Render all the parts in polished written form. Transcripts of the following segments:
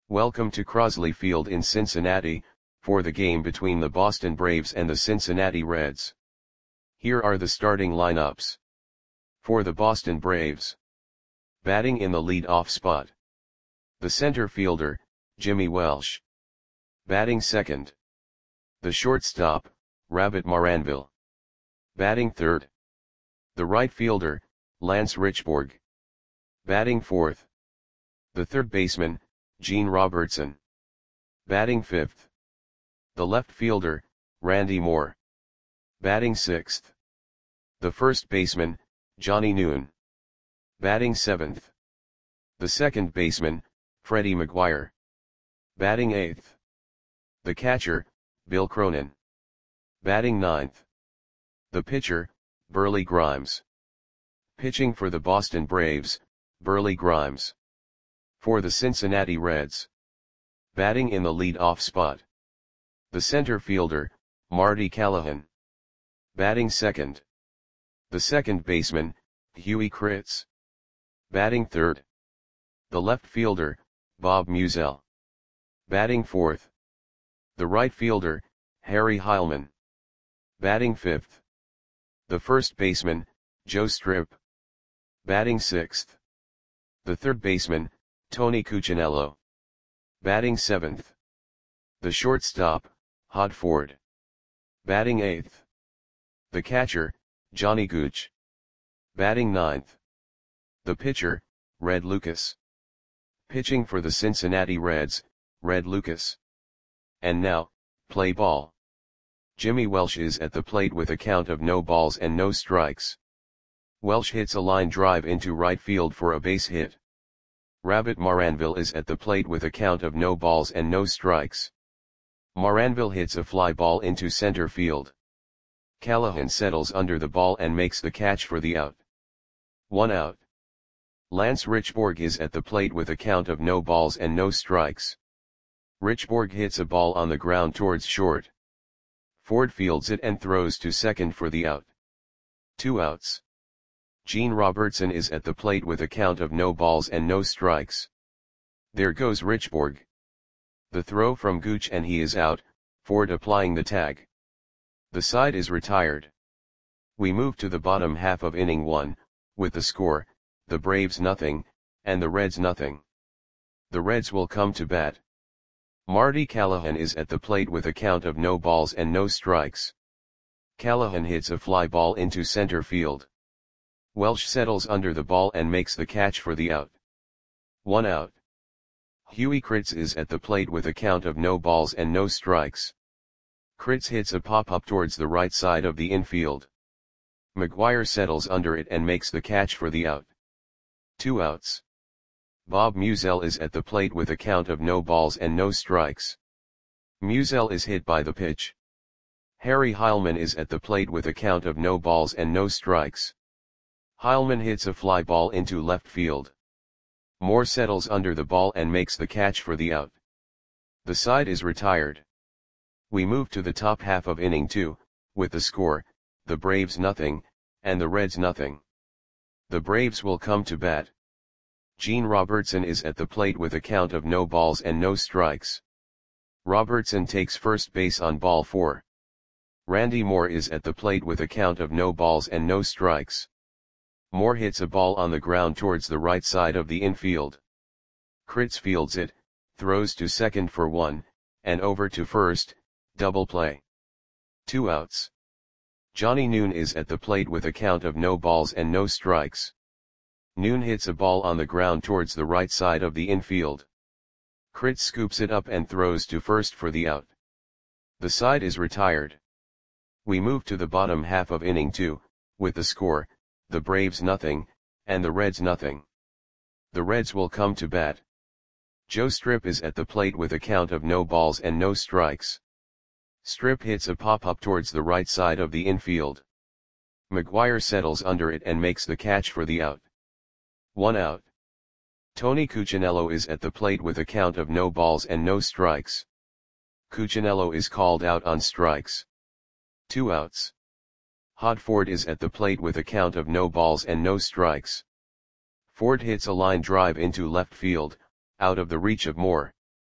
Welcome to Crosley Field in Cincinnati, for the game between the Boston Braves and the Cincinnati Reds. Here are the starting lineups. For the Boston Braves. Batting in the lead-off spot. The center fielder, Jimmy Welsh. Batting second. The shortstop, Rabbit Maranville. Batting third. The right fielder, Lance Richburg. Batting fourth. The third baseman, Gene Robertson. Batting fifth. The left fielder, Randy Moore. Batting sixth. The first baseman, Johnny Noon. Batting seventh. The second baseman, Freddie McGuire. Batting eighth. The catcher, Bill Cronin. Batting ninth. The pitcher, Burley Grimes. Pitching for the Boston Braves, Burley Grimes. For the Cincinnati Reds. Batting in the lead-off spot. The center fielder, Marty Callahan. Batting second. The second baseman, Huey Kritz. Batting third. The left fielder, Bob Musial. Batting fourth. The right fielder, Harry Heilman. Batting fifth. The first baseman, Joe Strip. Batting sixth. The third baseman, Tony Cuccinello. Batting seventh. The shortstop, Hod Ford. Batting eighth. The catcher, Johnny Gooch. Batting ninth. The pitcher, Red Lucas. Pitching for the Cincinnati Reds, Red Lucas. And now, play ball. Jimmy Welsh is at the plate with a count of no balls and no strikes. Welsh hits a line drive into right field for a base hit. Rabbit Maranville is at the plate with a count of no balls and no strikes. Maranville hits a fly ball into center field. Callahan settles under the ball and makes the catch for the out. 1 out. Lance Richburg is at the plate with a count of no balls and no strikes. Richburg hits a ball on the ground towards short. Ford fields it and throws to second for the out. 2 outs. Gene Robertson is at the plate with a count of no balls and no strikes. There goes Richburg. The throw from Gooch and he is out, Ford applying the tag. The side is retired. We move to the bottom half of inning 1, with the score, the Braves nothing, and the Reds nothing. The Reds will come to bat. Marty Callahan is at the plate with a count of no balls and no strikes. Callahan hits a fly ball into center field. Welsh settles under the ball and makes the catch for the out. 1 out. Huey Kritz is at the plate with a count of no balls and no strikes. Kritz hits a pop-up towards the right side of the infield. McGuire settles under it and makes the catch for the out. 2 outs. Bob Musial is at the plate with a count of no balls and no strikes. Musial is hit by the pitch. Harry Heilman is at the plate with a count of no balls and no strikes. Heilman hits a fly ball into left field. Moore settles under the ball and makes the catch for the out. The side is retired. We move to the top half of inning 2, with the score, the Braves nothing, and the Reds nothing. The Braves will come to bat. Gene Robertson is at the plate with a count of no balls and no strikes. Robertson takes first base on ball 4. Randy Moore is at the plate with a count of no balls and no strikes. Moore hits a ball on the ground towards the right side of the infield. Kritz fields it, throws to second for 1, and over to first, double play. 2 outs. Johnny Noon is at the plate with a count of no balls and no strikes. Noon hits a ball on the ground towards the right side of the infield. Kritz scoops it up and throws to first for the out. The side is retired. We move to the bottom half of inning 2, with the score, the Braves nothing, and the Reds nothing. The Reds will come to bat. Joe Strip is at the plate with a count of no balls and no strikes. Strip hits a pop-up towards the right side of the infield. McGuire settles under it and makes the catch for the out. 1 out. Tony Cuccinello is at the plate with a count of no balls and no strikes. Cuccinello is called out on strikes. 2 outs. Hod Ford is at the plate with a count of no balls and no strikes. Ford hits a line drive into left field, out of the reach of Moore.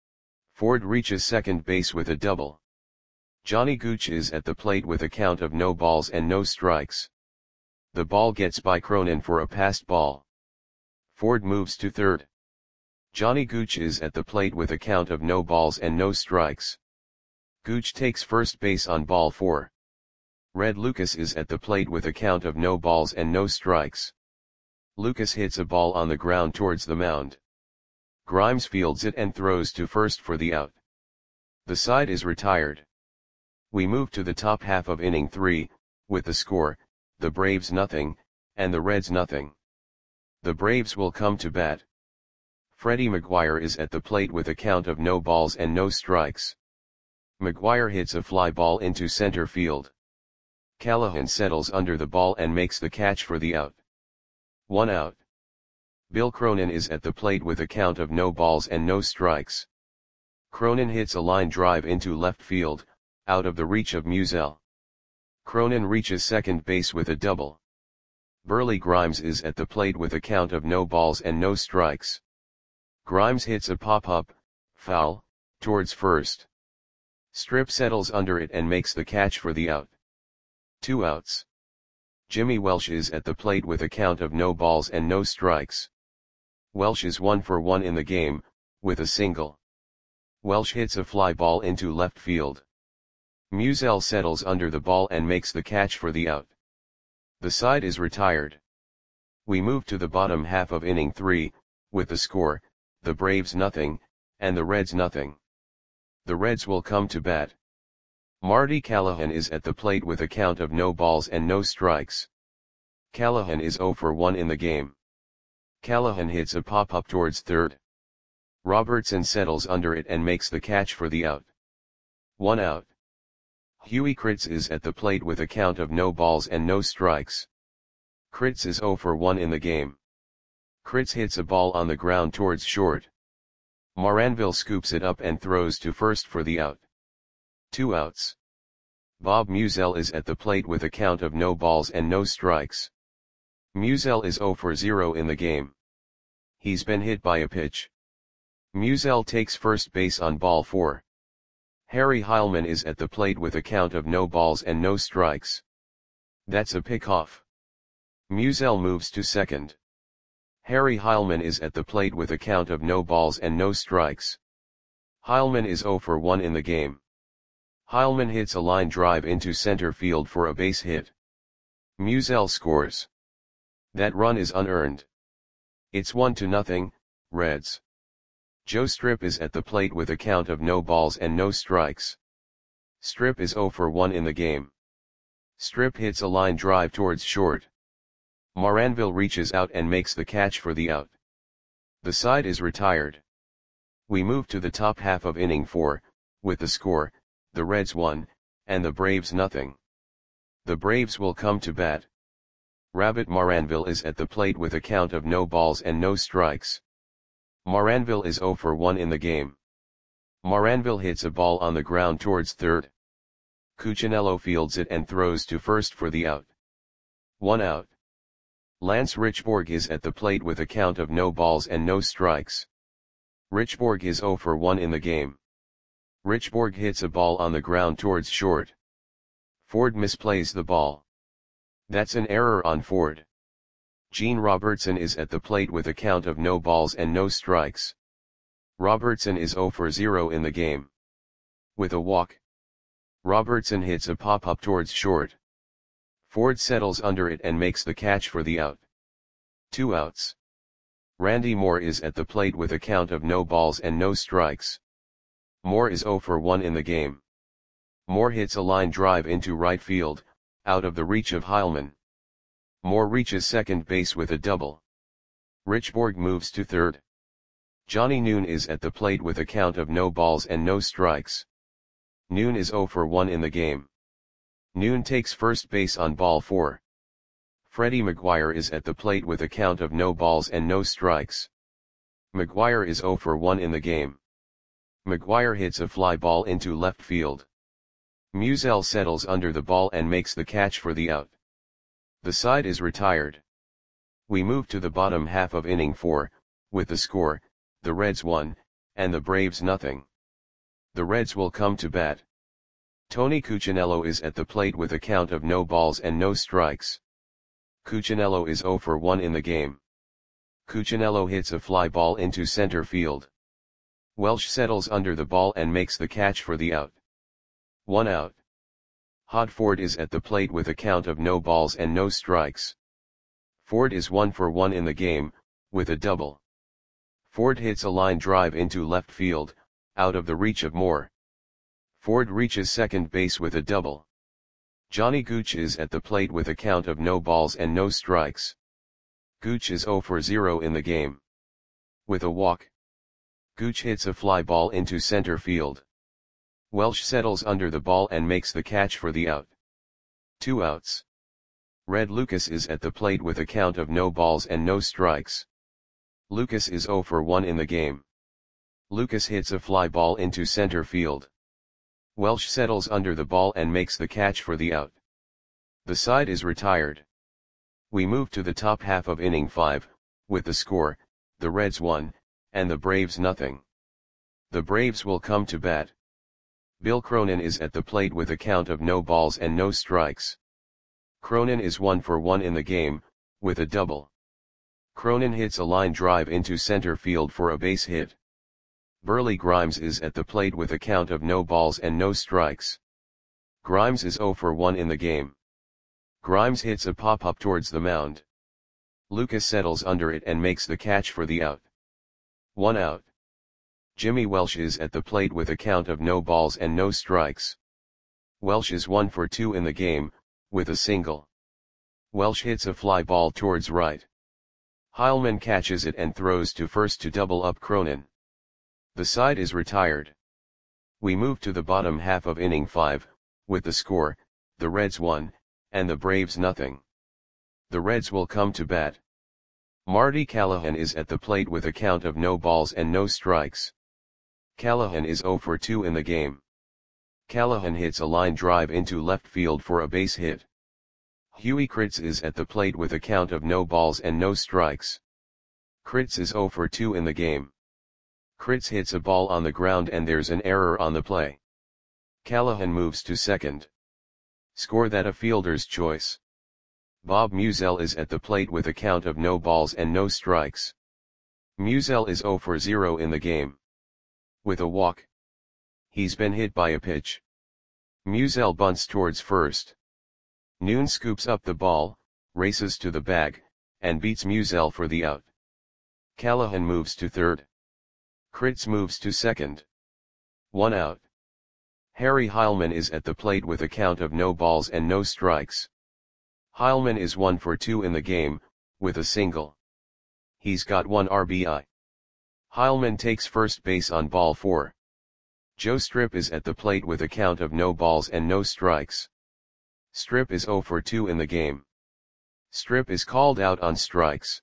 Ford reaches second base with a double. Johnny Gooch is at the plate with a count of no balls and no strikes. The ball gets by Cronin for a passed ball. Ford moves to third. Johnny Gooch is at the plate with a count of no balls and no strikes. Gooch takes first base on ball 4. Red Lucas is at the plate with a count of no balls and no strikes. Lucas hits a ball on the ground towards the mound. Grimes fields it and throws to first for the out. The side is retired. We move to the top half of inning 3, with the score, the Braves nothing, and the Reds nothing. The Braves will come to bat. Freddie McGuire is at the plate with a count of no balls and no strikes. McGuire hits a fly ball into center field. Callahan settles under the ball and makes the catch for the out. 1 out. Bill Cronin is at the plate with a count of no balls and no strikes. Cronin hits a line drive into left field, out of the reach of Musial. Cronin reaches second base with a double. Burley Grimes is at the plate with a count of no balls and no strikes. Grimes hits a pop-up, foul, towards first. Strip settles under it and makes the catch for the out. 2 outs. Jimmy Welsh is at the plate with a count of no balls and no strikes. Welsh is 1 for 1 in the game, with a single. Welsh hits a fly ball into left field. Musial settles under the ball and makes the catch for the out. The side is retired. We move to the bottom half of inning 3, with the score, the Braves nothing, and the Reds nothing. The Reds will come to bat. Marty Callahan is at the plate with a count of no balls and no strikes. Callahan is 0 for 1 in the game. Callahan hits a pop-up towards third. Robertson settles under it and makes the catch for the out. 1 out. Huey Kritz is at the plate with a count of no balls and no strikes. Kritz is 0 for 1 in the game. Kritz hits a ball on the ground towards short. Moranville scoops it up and throws to first for the out. 2 outs. Bob Musial is at the plate with a count of no balls and no strikes. Musial is 0 for 0 in the game. He's been hit by a pitch. Musial takes first base on ball 4. Harry Heilman is at the plate with a count of no balls and no strikes. That's a pickoff. Musial moves to second. Harry Heilman is at the plate with a count of no balls and no strikes. Heilman is 0 for 1 in the game. Heilman hits a line drive into center field for a base hit. Musial scores. That run is unearned. It's 1-0, Reds. Joe Strip is at the plate with a count of no balls and no strikes. Strip is 0 for 1 in the game. Strip hits a line drive towards short. Moranville reaches out and makes the catch for the out. The side is retired. We move to the top half of inning 4, with the score, the Reds 1, and the Braves nothing. The Braves will come to bat. Rabbit Moranville is at the plate with a count of no balls and no strikes. Moranville is 0 for 1 in the game. Moranville hits a ball on the ground towards third. Cuccinello fields it and throws to first for the out. 1 out. Lance Richborg is at the plate with a count of no balls and no strikes. Richborg is 0 for 1 in the game. Richborg hits a ball on the ground towards short. Ford misplays the ball. That's an error on Ford. Gene Robertson is at the plate with a count of no balls and no strikes. Robertson is 0 for 0 in the game. With a walk. Robertson hits a pop-up towards short. Ford settles under it and makes the catch for the out. 2 outs. Randy Moore is at the plate with a count of no balls and no strikes. Moore is 0 for 1 in the game. Moore hits a line drive into right field, out of the reach of Heilman. Moore reaches second base with a double. Richborg moves to third. Johnny Noon is at the plate with a count of no balls and no strikes. Noon is 0 for 1 in the game. Noon takes first base on ball 4. Freddie McGuire is at the plate with a count of no balls and no strikes. McGuire is 0 for 1 in the game. McGuire hits a fly ball into left field. Musial settles under the ball and makes the catch for the out. The side is retired. We move to the bottom half of inning 4, with the score, the Reds 1, and the Braves nothing. The Reds will come to bat. Tony Cuccinello is at the plate with a count of no balls and no strikes. Cuccinello is 0 for 1 in the game. Cuccinello hits a fly ball into center field. Welsh settles under the ball and makes the catch for the out. 1 out. Hod Ford is at the plate with a count of no balls and no strikes. Ford is 1 for 1 in the game, with a double. Ford hits a line drive into left field, out of the reach of Moore. Ford reaches second base with a double. Johnny Gooch is at the plate with a count of no balls and no strikes. Gooch is 0 for 0 in the game. With a walk. Gooch hits a fly ball into center field. Welsh settles under the ball and makes the catch for the out. 2 outs. Red Lucas is at the plate with a count of no balls and no strikes. Lucas is 0 for 1 in the game. Lucas hits a fly ball into center field. Welsh settles under the ball and makes the catch for the out. The side is retired. We move to the top half of inning 5, with the score, the Reds 1, and the Braves nothing. The Braves will come to bat. Bill Cronin is at the plate with a count of no balls and no strikes. Cronin is 1 for 1 in the game, with a double. Cronin hits a line drive into center field for a base hit. Burley Grimes is at the plate with a count of no balls and no strikes. Grimes is 0 for 1 in the game. Grimes hits a pop-up towards the mound. Lucas settles under it and makes the catch for the out. 1 out. Jimmy Welsh is at the plate with a count of no balls and no strikes. Welsh is 1 for 2 in the game, with a single. Welsh hits a fly ball towards right. Heilman catches it and throws to first to double up Cronin. The side is retired. We move to the bottom half of inning 5, with the score, the Reds 1, and the Braves nothing. The Reds will come to bat. Marty Callahan is at the plate with a count of no balls and no strikes. Callahan is 0 for 2 in the game. Callahan hits a line drive into left field for a base hit. Huey Kritz is at the plate with a count of no balls and no strikes. Kritz is 0 for 2 in the game. Kritz hits a ball on the ground and there's an error on the play. Callahan moves to second. Score that a fielder's choice. Bob Musial is at the plate with a count of no balls and no strikes. Musial is 0 for 0 in the game. With a walk. He's been hit by a pitch. Musial bunts towards first. Noon scoops up the ball, races to the bag, and beats Musial for the out. Callahan moves to third. Kritz moves to second. 1 out. Harry Heilman is at the plate with a count of no balls and no strikes. Heilman is 1 for 2 in the game, with a single. He's got 1 RBI. Heilman takes first base on ball 4. Joe Strip is at the plate with a count of no balls and no strikes. Strip is 0 for 2 in the game. Strip is called out on strikes.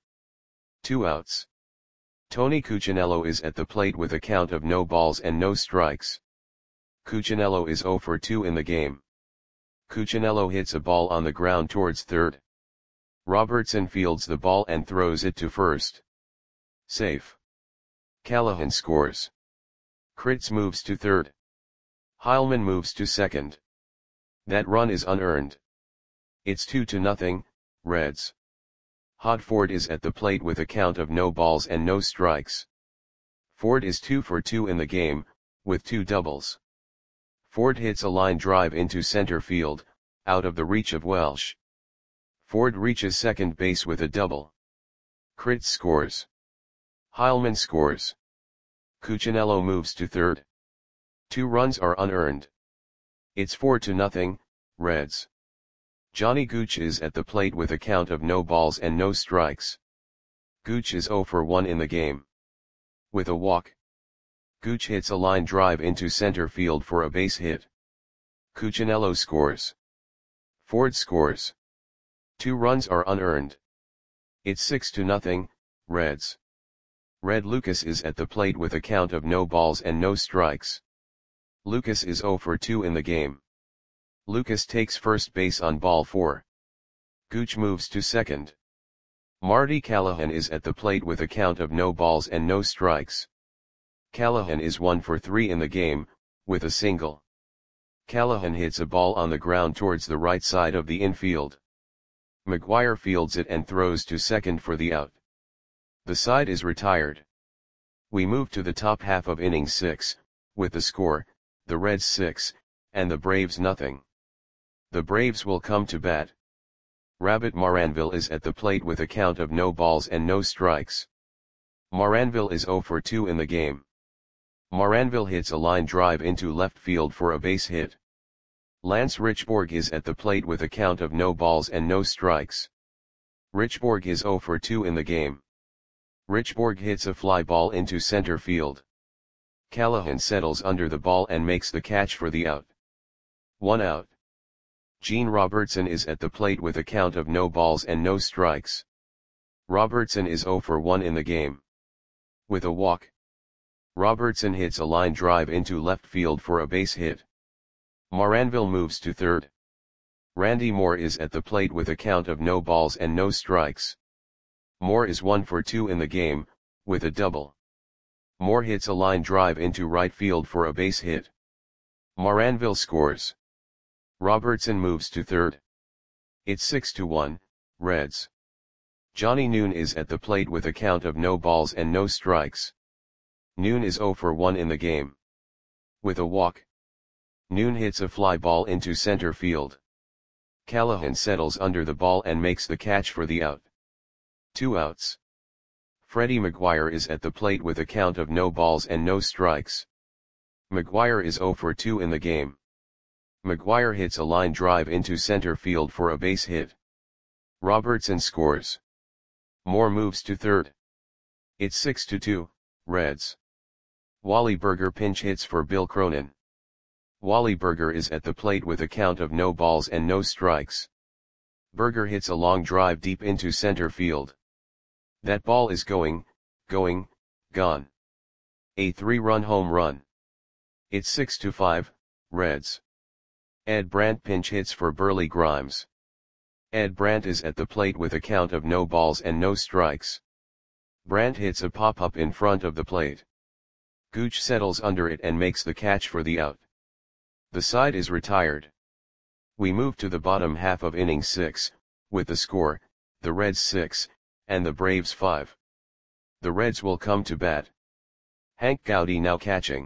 2 outs. Tony Cuccinello is at the plate with a count of no balls and no strikes. Cuccinello is 0 for 2 in the game. Cuccinello hits a ball on the ground towards third. Robertson fields the ball and throws it to first. Safe. Callahan scores. Kritz moves to third. Heilman moves to second. That run is unearned. It's 2-0, Reds. Hod Ford is at the plate with a count of no balls and no strikes. Ford is 2 for 2 in the game, with 2 doubles. Ford hits a line drive into center field, out of the reach of Welsh. Ford reaches second base with a double. Kritz scores. Heilman scores. Cuccinello moves to third. 2 runs are unearned. It's 4-0, Reds. Johnny Gooch is at the plate with a count of no balls and no strikes. Gooch is 0 for 1 in the game. With a walk. Gooch hits a line drive into center field for a base hit. Cuccinello scores. Ford scores. 2 runs are unearned. It's 6-0, Reds. Red Lucas is at the plate with a count of no balls and no strikes. Lucas is 0 for 2 in the game. Lucas takes first base on ball 4. Gooch moves to second. Marty Callahan is at the plate with a count of no balls and no strikes. Callahan is 1 for 3 in the game, with a single. Callahan hits a ball on the ground towards the right side of the infield. McGuire fields it and throws to second for the out. The side is retired. We move to the top half of inning 6, with the score, the Reds 6, and the Braves nothing. The Braves will come to bat. Rabbit Maranville is at the plate with a count of no balls and no strikes. Maranville is 0 for 2 in the game. Maranville hits a line drive into left field for a base hit. Lance Richborg is at the plate with a count of no balls and no strikes. Richborg is 0 for 2 in the game. Richborg hits a fly ball into center field. Callahan settles under the ball and makes the catch for the out. 1 out. Gene Robertson is at the plate with a count of no balls and no strikes. Robertson is 0 for 1 in the game. With a walk, Robertson hits a line drive into left field for a base hit. Maranville moves to third. Randy Moore is at the plate with a count of no balls and no strikes. Moore is 1 for 2 in the game, with a double. Moore hits a line drive into right field for a base hit. Maranville scores. Robertson moves to third. It's 6-1, Reds. Johnny Noon is at the plate with a count of no balls and no strikes. Noon is 0 for 1 in the game. With a walk, Noon hits a fly ball into center field. Callahan settles under the ball and makes the catch for the out. 2 outs. Freddie McGuire is at the plate with a count of no balls and no strikes. McGuire is 0 for 2 in the game. McGuire hits a line drive into center field for a base hit. Robertson scores. Moore moves to third. It's 6-2, Reds. Wally Berger pinch hits for Bill Cronin. Wally Berger is at the plate with a count of no balls and no strikes. Berger hits a long drive deep into center field. That ball is gone. A 3-run home run. It's 6-5, Reds. Ed Brandt pinch hits for Burley Grimes. Ed Brandt is at the plate with a count of no balls and no strikes. Brandt hits a pop-up in front of the plate. Gooch settles under it and makes the catch for the out. The side is retired. We move to the bottom half of inning 6, with the score, the Reds 6, and the Braves 5. The Reds will come to bat. Hank Gowdy now catching.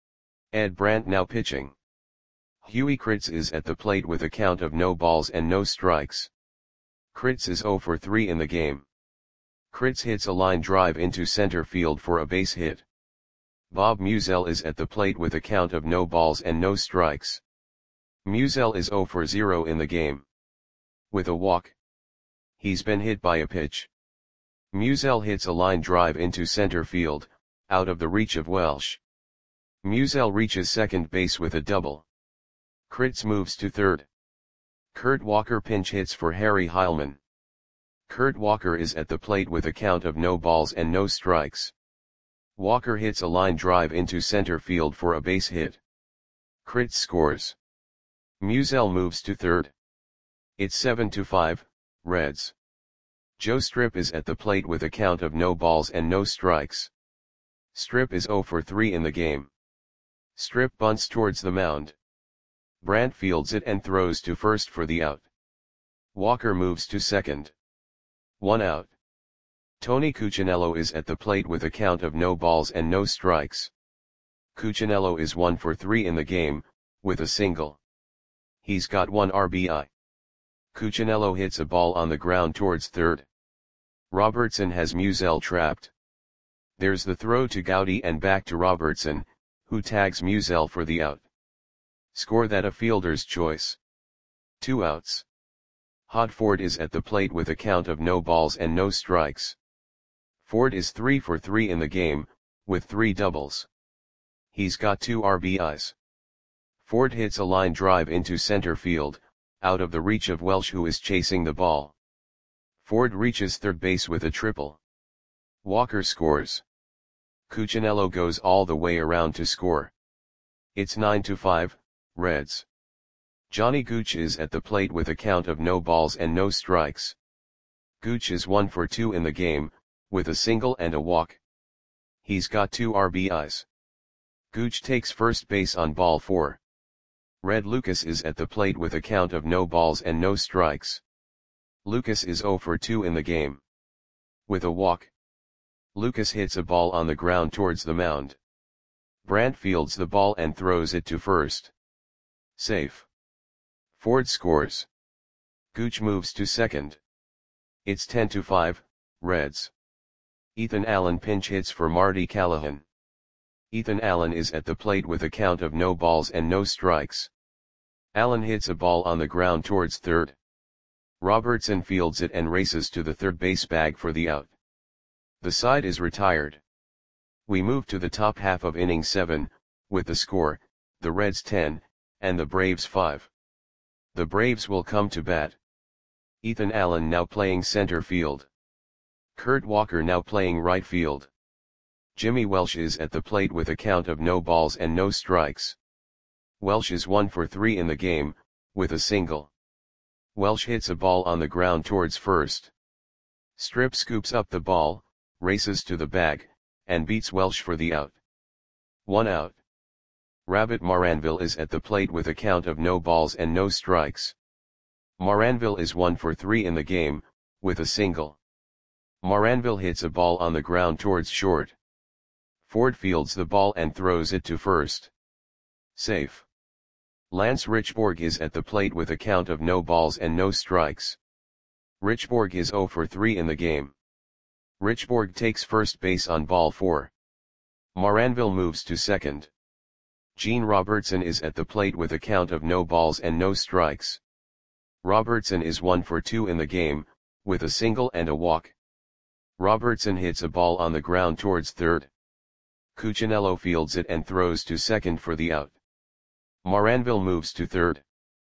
Ed Brandt now pitching. Huey Kritz is at the plate with a count of no balls and no strikes. Kritz is 0 for 3 in the game. Kritz hits a line drive into center field for a base hit. Bob Musial is at the plate with a count of no balls and no strikes. Musial is 0 for 0 in the game. With a walk, he's been hit by a pitch. Musial hits a line drive into center field, out of the reach of Welsh. Musial reaches second base with a double. Kritz moves to third. Kurt Walker pinch hits for Harry Heilman. Kurt Walker is at the plate with a count of no balls and no strikes. Walker hits a line drive into center field for a base hit. Kritz scores. Musial moves to third. It's 7-5, Reds. Joe Strip is at the plate with a count of no balls and no strikes. Strip is 0 for 3 in the game. Strip bunts towards the mound. Brandt fields it and throws to first for the out. Walker moves to second. 1 out. Tony Cuccinello is at the plate with a count of no balls and no strikes. Cuccinello is 1 for 3 in the game, with a single. He's got 1 RBI. Cuccinello hits a ball on the ground towards third. Robertson has Musial trapped. There's the throw to Gowdy and back to Robertson, who tags Musial for the out. Score that a fielder's choice. 2 outs. Hod Ford is at the plate with a count of no balls and no strikes. Ford is 3 for 3 in the game, with 3 doubles. He's got 2 RBIs. Ford hits a line drive into center field, out of the reach of Welsh who is chasing the ball. Ford reaches third base with a triple. Walker scores. Cuccinello goes all the way around to score. It's 9-5, Reds. Johnny Gooch is at the plate with a count of no balls and no strikes. Gooch is 1 for 2 in the game, with a single and a walk. He's got 2 RBIs. Gooch takes first base on ball 4. Red Lucas is at the plate with a count of no balls and no strikes. Lucas is 0 for 2 in the game. With a walk, Lucas hits a ball on the ground towards the mound. Brandt fields the ball and throws it to first. Safe. Ford scores. Gooch moves to second. It's 10-5, Reds. Ethan Allen pinch hits for Marty Callahan. Ethan Allen is at the plate with a count of no balls and no strikes. Allen hits a ball on the ground towards third. Robertson fields it and races to the third base bag for the out. The side is retired. We move to the top half of inning 7, with the score, the Reds 10, and the Braves 5. The Braves will come to bat. Ethan Allen now playing center field. Kurt Walker now playing right field. Jimmy Welsh is at the plate with a count of no balls and no strikes. Welsh is 1 for 3 in the game, with a single. Welsh hits a ball on the ground towards first. Strip scoops up the ball, races to the bag, and beats Welsh for the out. 1 out. Rabbit Maranville is at the plate with a count of no balls and no strikes. Maranville is 1 for 3 in the game, with a single. Maranville hits a ball on the ground towards short. Ford fields the ball and throws it to first. Safe. Lance Richborg is at the plate with a count of no balls and no strikes. Richborg is 0 for 3 in the game. Richborg takes first base on ball 4. Maranville moves to second. Gene Robertson is at the plate with a count of no balls and no strikes. Robertson is 1 for 2 in the game, with a single and a walk. Robertson hits a ball on the ground towards third. Cuccinello fields it and throws to second for the out. Maranville moves to third.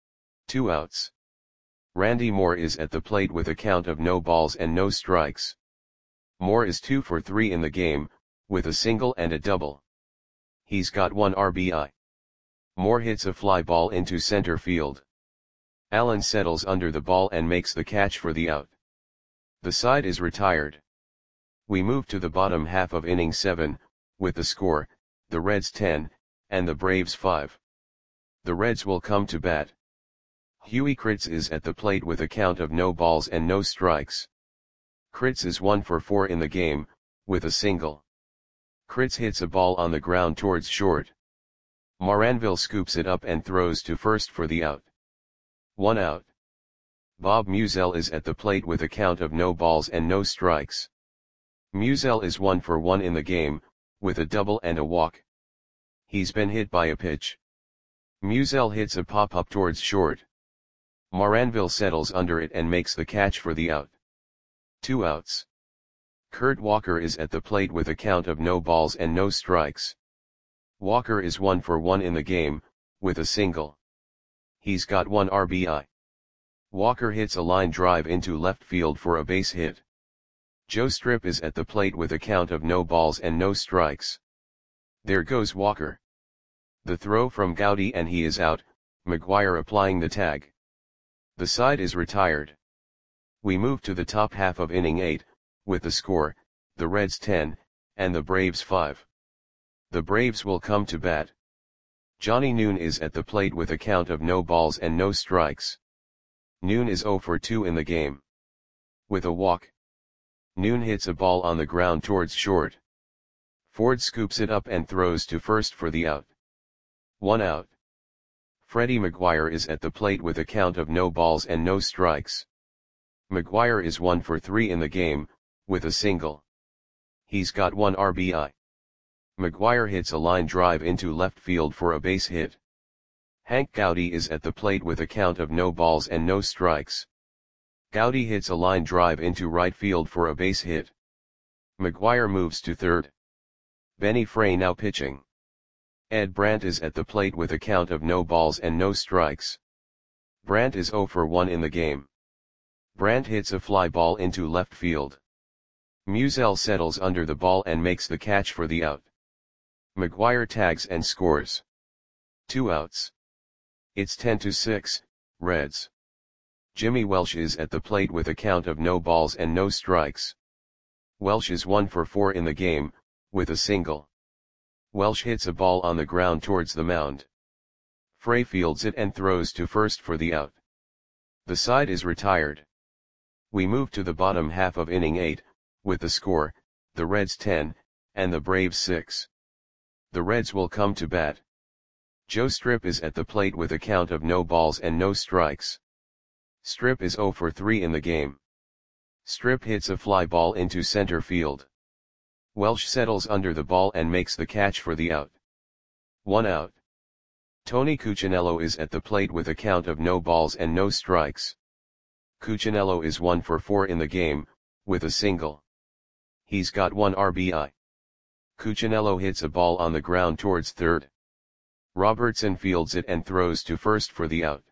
2 outs. Randy Moore is at the plate with a count of no balls and no strikes. Moore is 2 for 3 in the game, with a single and a double. He's got 1 RBI. Moore hits a fly ball into center field. Allen settles under the ball and makes the catch for the out. The side is retired. We move to the bottom half of inning 7, with the score, the Reds 10, and the Braves 5. The Reds will come to bat. Huey Kritz is at the plate with a count of no balls and no strikes. Kritz is 1 for 4 in the game, with a single. Kritz hits a ball on the ground towards short. Maranville scoops it up and throws to first for the out. 1 out. Bob Musial is at the plate with a count of no balls and no strikes. Musial is 1 for 1 in the game, with a double and a walk. He's been hit by a pitch. Musial hits a pop-up towards short. Maranville settles under it and makes the catch for the out. 2 outs. Kurt Walker is at the plate with a count of no balls and no strikes. Walker is 1 for 1 in the game, with a single. He's got 1 RBI. Walker hits a line drive into left field for a base hit. Joe Strip is at the plate with a count of no balls and no strikes. There goes Walker. The throw from Gowdy and he is out, McGuire applying the tag. The side is retired. We move to the top half of inning 8, with the score, the Reds 10, and the Braves 5. The Braves will come to bat. Johnny Noon is at the plate with a count of no balls and no strikes. Noon is 0 for 2 in the game. With a walk, Noon hits a ball on the ground towards short. Ford scoops it up and throws to first for the out. 1 out. Freddie McGuire is at the plate with a count of no balls and no strikes. McGuire is 1 for 3 in the game, with a single. He's got 1 RBI. McGuire hits a line drive into left field for a base hit. Hank Gowdy is at the plate with a count of no balls and no strikes. Gowdy hits a line drive into right field for a base hit. McGuire moves to third. Benny Frey now pitching. Ed Brandt is at the plate with a count of no balls and no strikes. Brandt is 0 for 1 in the game. Brandt hits a fly ball into left field. Musial settles under the ball and makes the catch for the out. McGuire tags and scores. 2 outs. It's 10-6, Reds. Jimmy Welsh is at the plate with a count of no balls and no strikes. Welsh is 1 for 4 in the game, with a single. Welsh hits a ball on the ground towards the mound. Frey fields it and throws to first for the out. The side is retired. We move to the bottom half of inning 8, with the score, the Reds 10, and the Braves 6. The Reds will come to bat. Joe Strip is at the plate with a count of no balls and no strikes. Strip is 0 for 3 in the game. Strip hits a fly ball into center field. Welsh settles under the ball and makes the catch for the out. 1 out. Tony Cuccinello is at the plate with a count of no balls and no strikes. Cuccinello is 1 for 4 in the game, with a single. He's got 1 RBI. Cuccinello hits a ball on the ground towards third. Robertson fields it and throws to first for the out.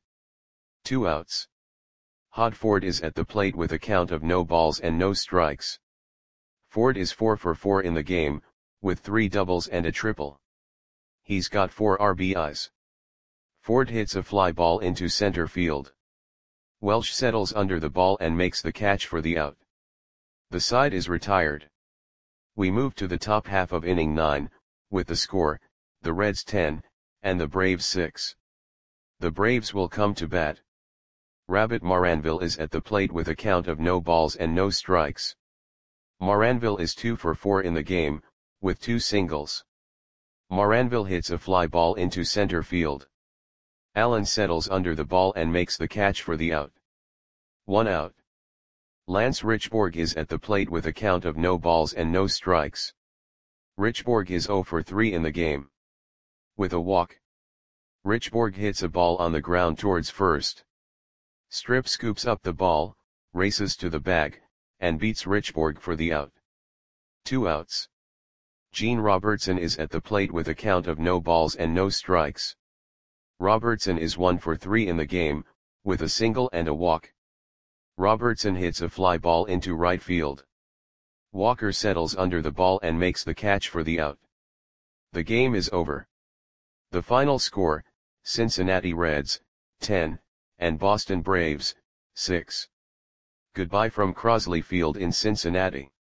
2 outs. Hod Ford is at the plate with a count of no balls and no strikes. Ford is 4 for 4 in the game, with 3 doubles and a triple. He's got 4 RBIs. Ford hits a fly ball into center field. Welsh settles under the ball and makes the catch for the out. The side is retired. We move to the top half of inning 9, with the score, the Reds 10, and the Braves 6. The Braves will come to bat. Rabbit Maranville is at the plate with a count of no balls and no strikes. Maranville is 2 for 4 in the game, with 2 singles. Maranville hits a fly ball into center field. Allen settles under the ball and makes the catch for the out. 1 out. Lance Richborg is at the plate with a count of no balls and no strikes. Richborg is 0 for 3 in the game. With a walk. Richborg hits a ball on the ground towards first. Strip scoops up the ball, races to the bag, and beats Richborg for the out. 2 outs. Gene Robertson is at the plate with a count of no balls and no strikes. Robertson is 1 for 3 in the game, with a single and a walk. Robertson hits a fly ball into right field. Walker settles under the ball and makes the catch for the out. The game is over. The final score, Cincinnati Reds, 10, and Boston Braves, 6. Goodbye from Crosley Field in Cincinnati.